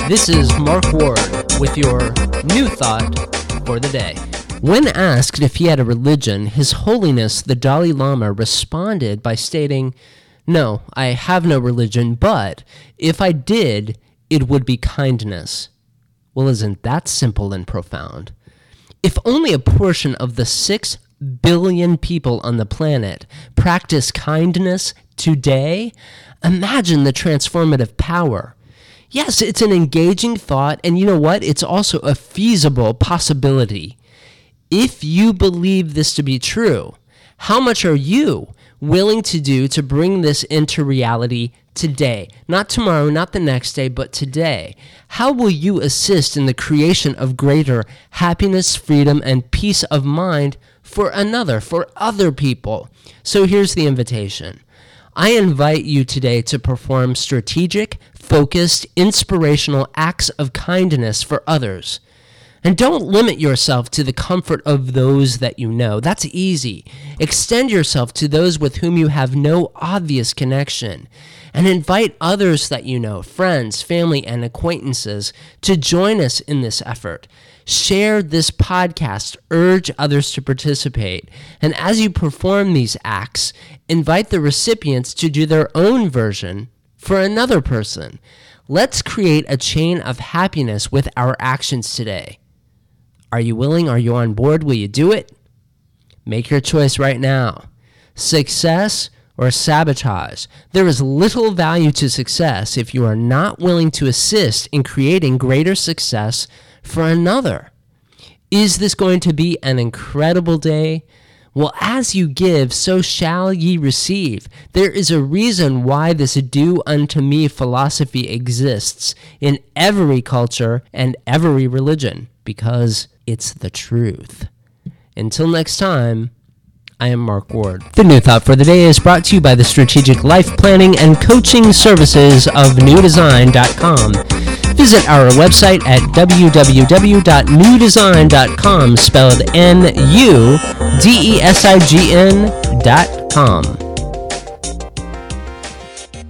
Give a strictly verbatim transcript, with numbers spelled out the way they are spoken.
This is Mark Ward with your new thought for the day. When asked if he had a religion, His Holiness the Dalai Lama responded by stating, "No, I have no religion, but if I did, it would be kindness." Well, isn't that simple and profound? If only a portion of the six billion people on the planet practice kindness today, imagine the transformative power. Yes, it's an engaging thought, and you know what? It's also a feasible possibility. If you believe this to be true, how much are you willing to do to bring this into reality today? Not tomorrow, not the next day, but today. How will you assist in the creation of greater happiness, freedom, and peace of mind for another, for other people? So here's the invitation. I invite you today to perform strategic, focused, inspirational acts of kindness for others. And don't limit yourself to the comfort of those that you know. That's easy. Extend yourself to those with whom you have no obvious connection. And invite others that you know, friends, family, and acquaintances, to join us in this effort. Share this podcast. Urge others to participate. And as you perform these acts, invite the recipients to do their own version for another person. Let's create a chain of happiness with our actions today. Are you willing? Are you on board? Will you do it? Make your choice right now. Success or sabotage? There is little value to success if you are not willing to assist in creating greater success for another. Is this going to be an incredible day? Well, as you give, so shall ye receive. There is a reason why this do unto me philosophy exists in every culture and every religion, because it's the truth. Until next time, I am Mark Ward. The New Thought for the Day is brought to you by the Strategic Life Planning and Coaching Services of new design dot com. Visit our website at w w w dot new design dot com, spelled N U D E S I G N dot com.